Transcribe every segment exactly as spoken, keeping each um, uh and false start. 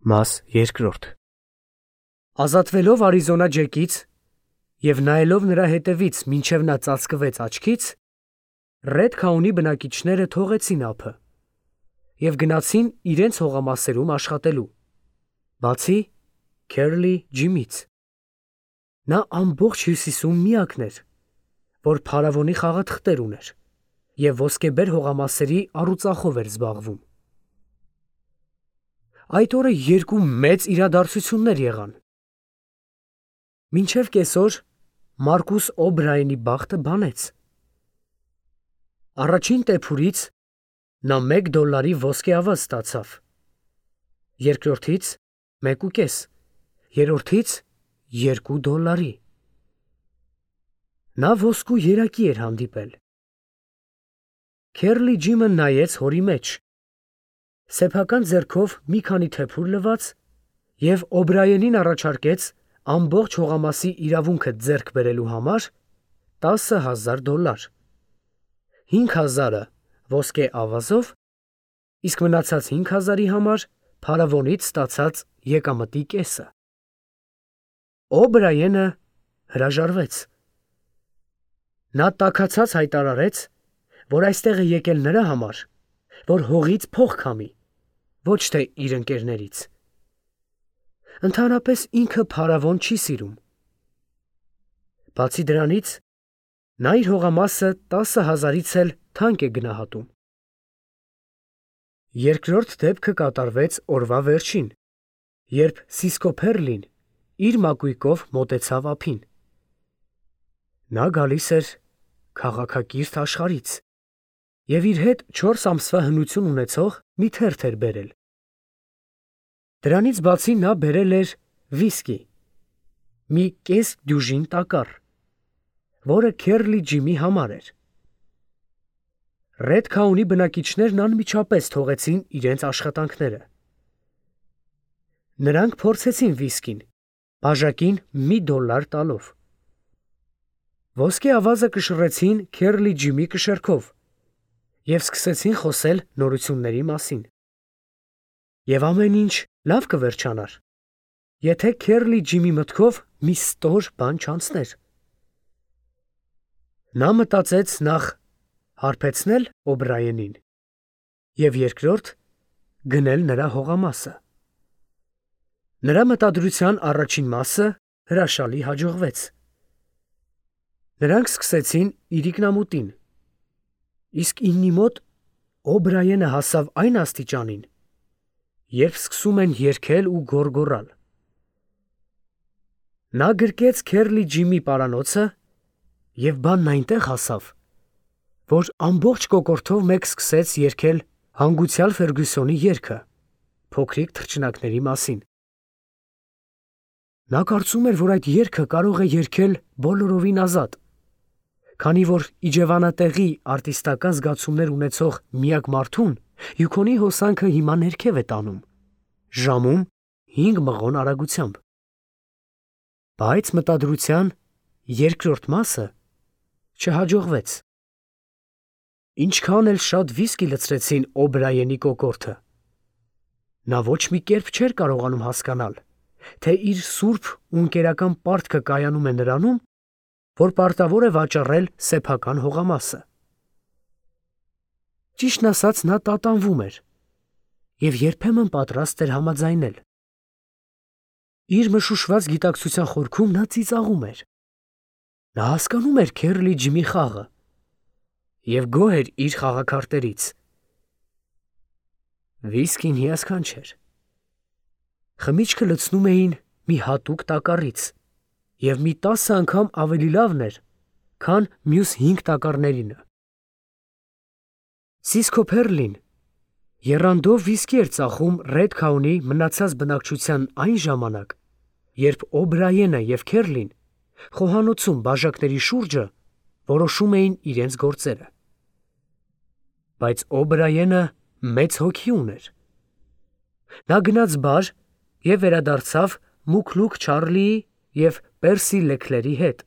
Մաս երկրորդ Ազատվելով Արիզոնա Ջեկից և նայելով նրա հետևից մինչև նա ծածկվեց աչքից, Ռեդ Քաունի բնակիչները թողեցին ափը և գնացին իրենց հողամասերում աշխատելու, բացի Քերլի Ջիմից։ Նա ամբողջ հյուսիսում միակն էր, որ փարավոնի խաղաթղթեր ուներ և ոսկեբեր հողամասերի առուծախով էր զբաղվում։ Այդ օրը երկու մեծ իրադարձություններ եղան։ Մինչև կեսօր Մարկուս Օ'Բրայենի բախտը բանեց։ Առաջին տեփուրից նա մեկ դոլարի ոսկե ավազ ստացավ, երկրորդից մեկուկես, երրորդից երկու դոլարի։ Նա ոսկու երակի էր հանդիպել։ Քերլի Ջիմը նայեց հորի մեջ, սեփական ձեռքով մի քանի թեփուր լվաց և Օ'Բրայենին առաջարկեց ամբողջ հողամասի իրավունքը ձեռք բերելու համար տասը հազար դոլար, հինգ հազարը ոսկե ավազով, իսկ մնացած հինգ հազարի համար փարավոնից ստացած եկամտի կեսը։ Օ'Բրայենը հրաժարվեց։ Նա տաքացած հայտարարեց, որ այստեղ է եկել նրա համար, որ հողից փող քամի, ոչ թե իր ընկերներից։ Ընդհանրապես ինքը փարավոն չի սիրում։ Բացի դրանից, նա իր հողամասը տասը հազարից էլ թանկ է գնահատում։ Երկրորդ դեպքը կատարվեց օրվա վերջին, երբ Սիսկո Փերլին իր մակույկով մոտեցավ ափին։ Նա գալիս էր քաղաքակիրթ աշխարհից և իր հետ չորս ամսվա հնություն ունեցող մի թերթ էր բերել։ Դրանից բացի նա բերել էր վիսկի, մի կես դյուժին տակառ, որը Քերլի Ջիմի համար էր։ Ռեդ Քաունի բնակիչներն անմիջապես թողեցին իրենց աշխատանքները։ Նրանք փորձեցին վիսկին, բաժակին մի դոլար տալով։ Ոսկե ավազը կշռեցին Քերլի Ջիմի կշեռքով և սկսեցին խոսել նորությունների մասին։ Եվ ամեն ինչ լավ կվերջանար, եթե Քերլի Ջիմի մտքով մի ստոր բան չանցներ։ Նա մտածեց նախ հարբեցնել Օ'Բրայենին և երկրորդ գնել նրա հողամասը։ Նրա մտադրության առաջին մասը հրաշալի հաջողվեց։ Նրանք սկսեցին իրիկնամուտին, իսկ իննի մոտ Օ'Բրայենը հասավ այն աստիճանին, երբ սկսում են երգել ու գոռգոռալ։ Նա գրկեց Քերլի Ջիմի պարանոցը և բանն այնտեղ հասավ, որ ամբողջ կոկորդով մեկ սկսեց երգել հանգուցյալ Ֆերգյուսոնի երգը փոքրիկ թռչնակների մասին։ Նա կարծում էր, որ այդ երգը կարող է երգել բոլորովին ազատ, քանի որ իջևանատեղի արտիստական զգացումներ ունեցող միակ մարդուն Յուքոնի հոսանքը հիմա ներքև է տանում, ժամում հինգ մղոն արագությամբ։ Բայց մտադրության երկրորդ մասը չհաջողվեց։ Ինչքան էլ շատ վիսկի լցրեցին Օ'Բրայենի կոկորդը, նա ոչ մի կերպ չէր կարողանում հասկանալ, թե իր սուրբ ու ընկերական պարտքը կայանում է նրանում, որ պարտավոր է վաճառել սեփական հողամասը։ Ճիշտն ասած, նա տատանվում էր և երբեմն պատրաստ էր համաձայնել։ Իր մշուշված գիտակցության խորքում նա ծիծաղում էր։ Նա հասկանում էր Քերլի Ջիմի խաղը և գոհ էր իր խաղաքարտերից։ Վիսկին հիասքանչ էր։ Խմիչքը լցնում էին մի հատուկ տակառից և մի տասը անգամ ավելի լավն էր, քան մյուս հինգ տակառներինը։ Սիսկո Փերլին եռանդով վիսկի էր ծախում Ռեդ Քաունի մնացած բնակչության այն ժամանակ, երբ Օ'Բրայենը և Քերլին խոհանոցում բաժակների շուրջը որոշում էին իրենց գործերը։ Բայց Օ'Բրայենը մեծ հոգի ուներ։ Նա գնաց բար և վերադարձավ Մուքլուք Չարլիի և Պերսի Լեքլերի հետ։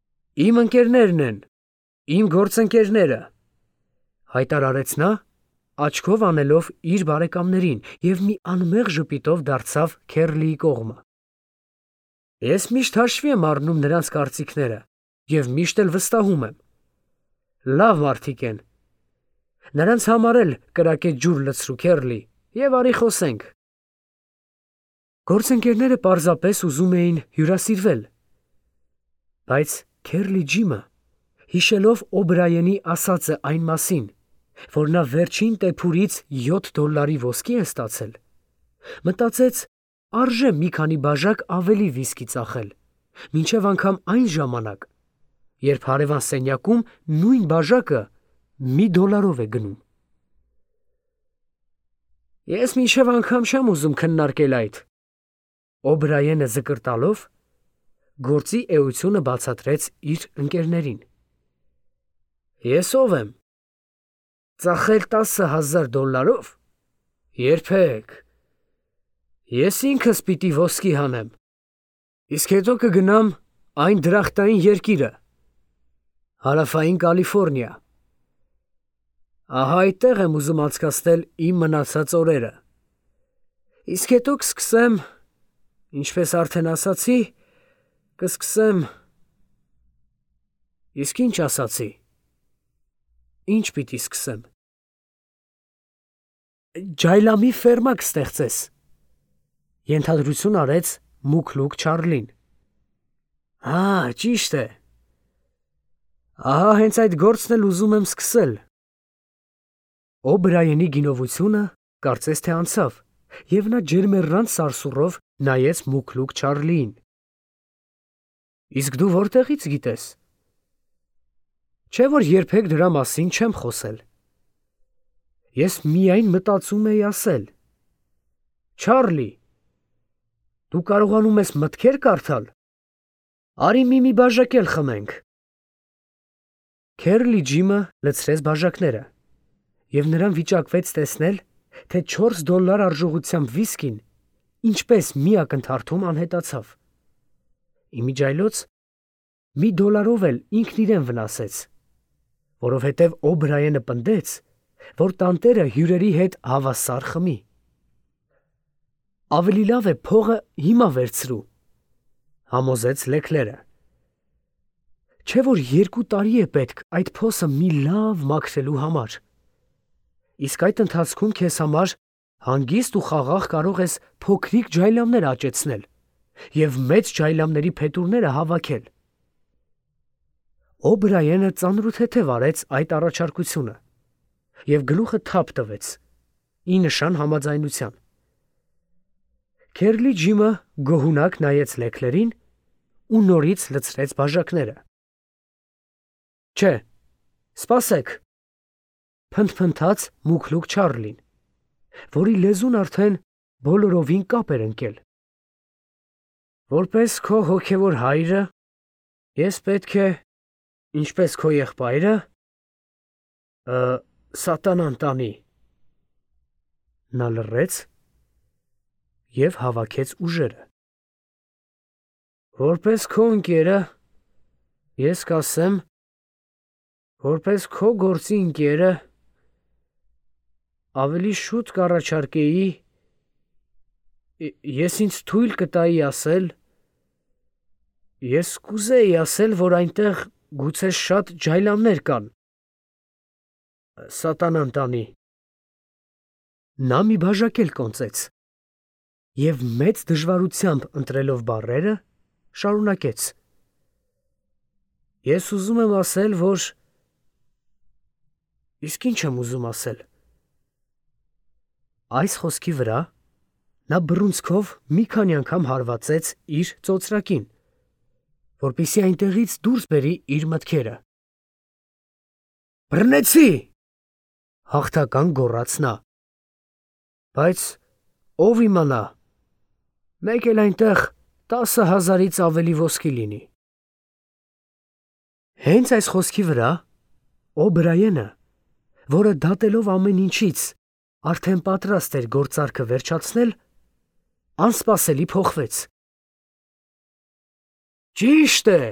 «Իմ ընկերներն են, իմ գործընկերները», հայտարարեց նա աչքով անելով իր բարեկամներին և մի անմեղ ժպիտով դարձավ Քերլիի կողմը։ Ես միշտ հաշվի եմ առնում նրանց կարծիքները և միշտ էլ վստահում եմ։ Լավ մարդիկ են։ Նրանց համար էլ կրակետ ջուր լցրու, Քերլի, և արի խոսենք։ Գործընկերները պարզապես ուզում էին հյուրասիրվել։ Բայց Քերլի Ջիմը, հիշելով Օբրայենի ասածը այն մասին, որ նա վերջին տեփուրից յոթ դոլարի ոսկի է ստացել, մտածեց արժե մի քանի բաժակ ավելի վիսկի ծախել, մինչև անգամ այն ժամանակ, երբ հարևան սենյակում նույն բաժակը մի դոլարով է գնում։ Ես մինչև անգամ չեմ ուզում քննարկել այդ, Օբրայենը զկրտալով գործի էությունը բացատրեց իր ընկերներին։ Ես ով եմ։ Ծախել տասը հազար դոլարով։ Երբեք։ Ես ինքս պիտի ոսկի հանեմ, իսկ հետո կգնամ այն դրախտային երկիրը, Հարավային Կալիֆոռնիա։ Ահա այդտեղ եմ ուզում անցկացնել իմ մնացած օրերը։ Իսկ հետո կսկսեմ, ինչպես արդեն ասացի, կսկսեմ… Իսկ ինչ ասացի։ Ինչ պիտի սկսեմ։ Ջայլամի ֆերմա կստեղծես, ենթադրություն արեց Մուքլուք Չարլին։ Հա, ճիշտ է։ Ահա հենց այդ գործն էլ ուզում եմ սկսել։ Օբրայենի գինովությունը կարծես թե անցավ, և նա ջերմեռանդ սարսուռով նայեց Մուքլուք Չարլիին։ Իսկ դու որտեղից գիտես։ Չէ՞ որ երբեք դրա մասին չեմ խոսել։ Ես միայն մտածում էի ասել. Չարլի, դու կարողանում ես մտքեր կարդալ։ Արի մի-մի բաժակ էլ խմենք։ Քերլի Ջիմը լցրեց բաժակները, և նրան վիճակվեց տեսնել, թե չորս դոլար արժողությամբ վիսկին ինչպես մի ակնթարթում անհետացավ։ Իմիջիայլոց մի դոլարով էլ ինքն իրեն վնասեց, որովհետև Օբրայենը պնդեց, որ տանտերը հյուրերի հետ հավասար խմի։ Ավելի լավ է փողը հիմա վերցրու, համոզեց Լեքլերը։ Չէ՞ որ երկու տարի է պետք այդ փոսը մի լավ մաքրելու համար։ Իսկ այդ ընթացքում քեզ համար հանգիստ ու խաղաղ կարող ես փոքրիկ ջայլամներ աճեցնել և մեծ ջայլամների փետուրները հավաքել։ Օբրայենը ծանրութեթև արեց այդ առաջարկությունը և գլուխը թափ տվեց, ի նշան համաձայնության։ Քերլի Ջիմը գոհունակ նայեց Լեքլերին ու նորից լցրեց բաժակները։ Չէ, սպասեք, փնթփնթաց Մուքլուք Չարլին, որի լեզուն արդեն բոլորովին կապ էր ընկել։ Որպես քո հոգևոր հայրը, ես պետք է, ինչպես քո եղբայրը, սատանան տանի։ Նա լռեց և հավաքեց ուժերը։ Որպես քո ընկերը, ես կասեմ, որպես քո գործի ընկերը, ավելի շուտ կառաջարկեի, ես ինձ թույլ կտայի ասել, ես կուզեի ասել, որ այնտեղ գուցե շատ ջայլամներ կան, սատանան տանի։ Նա մի բաժակ էլ կոնծեց և մեծ դժվարությամբ ընտրելով բառերը, շարունակեց. Ես ուզում եմ ասել, որ… Իսկ ինչ եմ ուզում ասել։ Այս խոսքի վրա նա բռունցքով մի քանի անգամ հարվածեց իր ծոծրակին, որպեսզի այնտեղից դուրս բերի իր մտքերը։ Բռնեցի, հաղթական գոռաց նա։ Բայց ով իմանա, մեկ էլ այնտեղ տասը հազարից ավելի ոսկի լինի։ Հենց այս խոսքի վրա Օբրայենը, որը դատելով ամեն ինչից արդեն պատրաստ էր գործարքը վերջացնել, անսպասելի փոխվեց։ Ճիշտ է,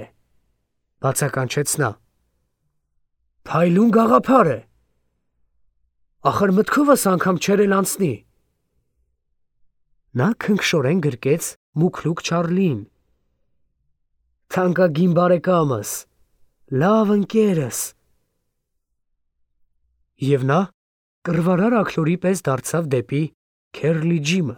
բացականչեց նա։ Փայլուն գաղափար է։ ախր մտքովս անգամ չեր էլ անցնի։ Նա քնքշորեն գրկեց Մուքլուք Չարլիին։ Թանկագին բարեկամս, լավ ընկերս։ Եվ նա կռվարար աքլորի պես դարձավ դեպի Քերլի Ջիմը։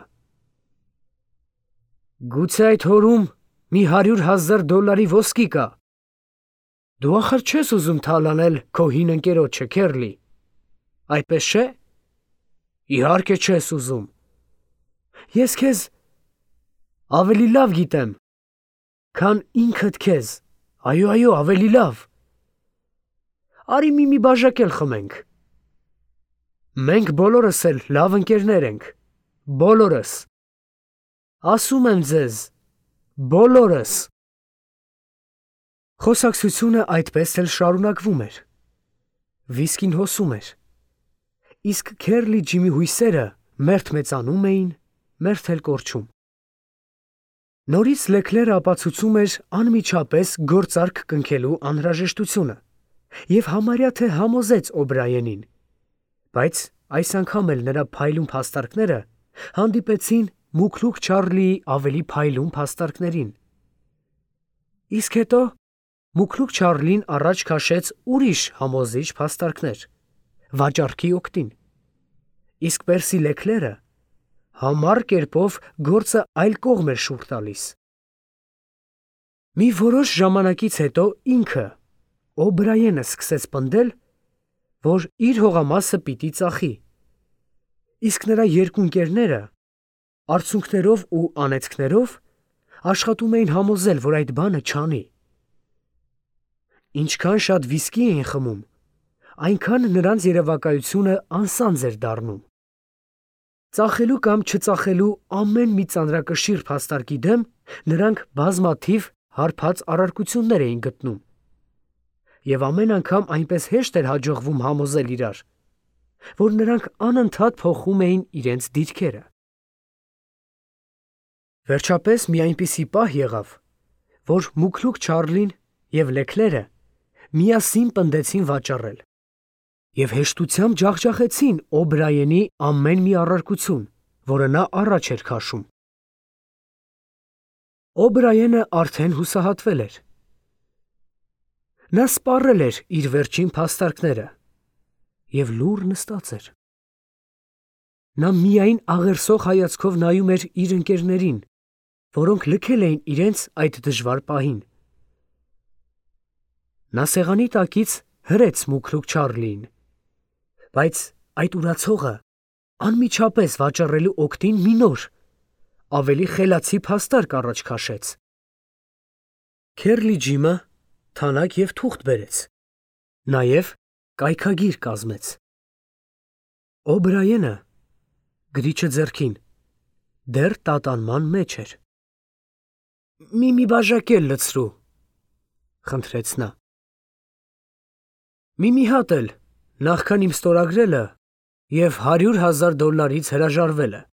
Գուցե այդ հորում մի հարյուր հազար դոլարի ոսկի կա։ Դու ախր չես ուզում թալանել քո հին ընկերոջը, Քերլի, այդպես չէ։ Իհարկե չես ուզում։ Ես քեզ ավելի լավ գիտեմ, քան ինքդ քեզ, այո, այո, ավելի լավ։ Արի մի մի բաժակ էլ խմենք։ Մենք բոլորս էլ լավ ընկերներ ենք, բոլորս։ Ասում եմ ձեզ, բոլորս։ Խոսակցությունը այդպես էլ շարունակվում էր։ Վիսկին հոսում էր։ Իսկ Քերլի Ջիմի հույսերը մերթ մեծանում էին, մերթ էլ կորչում։ Նորից Լեքլերը ապացուցում էր անմիջապես գործարք կնքելու անհրաժեշտությունը և համարյա թե համոզեց Օբրայենին, բայց այս անգամ էլ նրա փայլուն փաստարկները հանդիպեցին Մուքլուք Չարլիի ավելի փայլուն փաստարկներին։ Իսկ հետո Մուքլուք Չարլին առաջ քաշեց ուրիշ համոզիչ փաստարկներ, վաճառքի օգտին, իսկ Պերսի Լեքլերը համառ կերպով գործը այլ կողմ էր շուռ տալիս։ Մի որոշ ժամանակից հետո ինքը, Օբրայենը, սկսեց պնդել, որ իր հողամասը պիտի ծախի, իսկ նրա երկու ընկերները արցունքներով ու անեծքներով աշխատում էին համոզել, որ այդ բանը չանի։ Ինչքան շատ վիսկի էին խմում, այնքան նրանց երևակայությունը անսանձ էր դառնում։ Ծախելու կամ չծախելու ամեն մի ծանրակշիռ փաստարկի դեմ նրանք բազմաթիվ հարբած առարկություններ էին գտնում, և ամեն անգամ այնպես հեշտ էր հաջողվում համոզել իրար, որ նրանք անընդհատ փոխում էին իրենց դիրքերը։ Վերջապես մի այնպիսի պահ եղավ, որ Մուքլուք Չարլին և Լեքլերը միասին պնդեցին վաճառել և հեշտությամբ ջախջախեցին Օբրայենի ամեն մի առարկություն, որը նա առաջ էր քաշում։ Օբրայենը արդեն հուսահատվել էր։ Նա սպառել էր իր վերջին փաստարկները և լուռ նստած էր։ Նա միայն աղերսող հայացքով նայում էր իր ընկերներին, որոնք լքել էին իրենց այդ դժվար պահին։ Նա սեղանի տակից հրեց Մուքլուք Չարլիին, բայց այդ ուրացողը անմիջապես վաճառելու օգտին մի նոր, ավելի խելացի փաստարկ առաջ քաշեց։ Քերլի Ջիմը թանաք և թուղթ բերեց, նաև կայքագիր կազմեց։ Օբրայենը, գրիչը ձեռքին, դեռ տատանման մեջ էր։ Մի մի բաժակ էլ լցրու, խնդրեց նա։ Մի մի հատ էլ, նախքան իմ ստորագրելը և հարյուր հազար դոլարից հրաժարվելը։